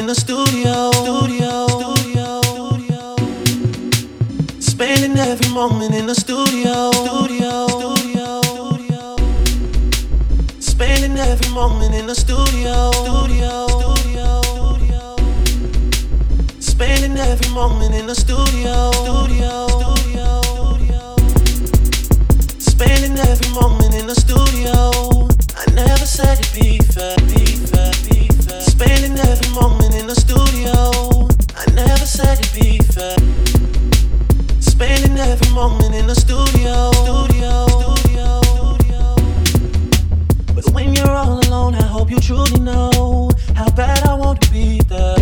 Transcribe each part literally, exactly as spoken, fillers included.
in the studio, studio, studio, studio. Spending every moment in the studio, studio, studio, studio. Spending every moment in the studio, studio, studio, studio. Spending every moment in the studio, studio, studio, studio. Spending every moment in the studio. I never said it'd be fair, be fair, be fair. Spending every moment in the studio. I never said it'd be fair. Spending every moment in the studio, studio, studio, studio. But when you're all alone, I hope you truly know how bad I want to be there.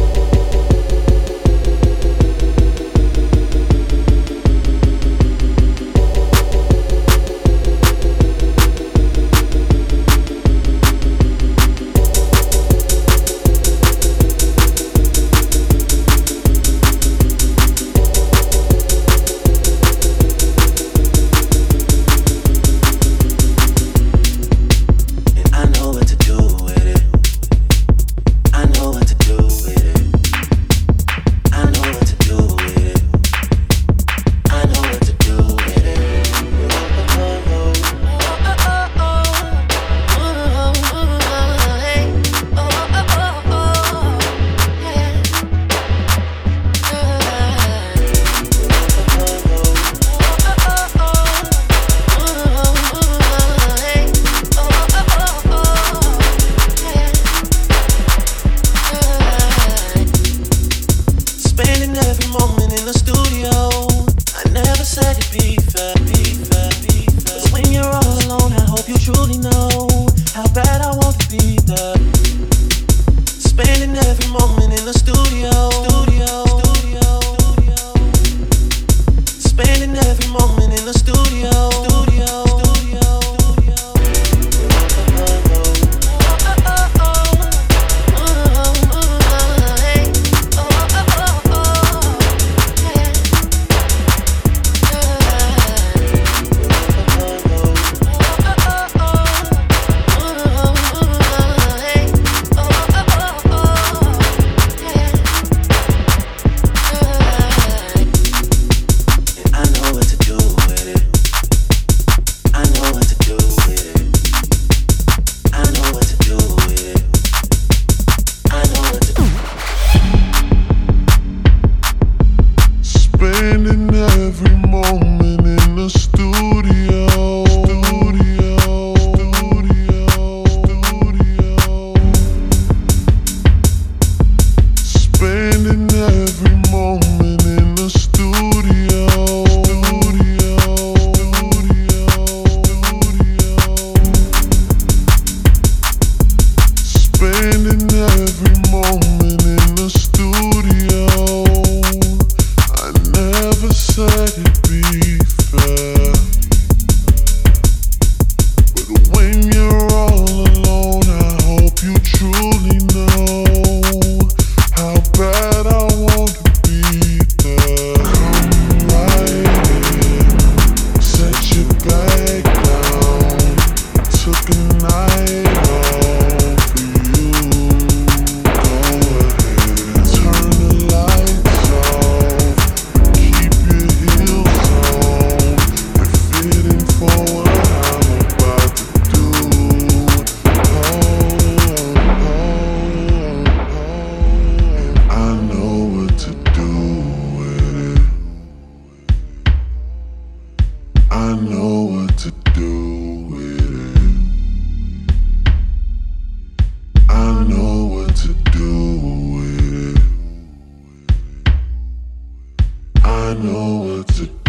I know what to do.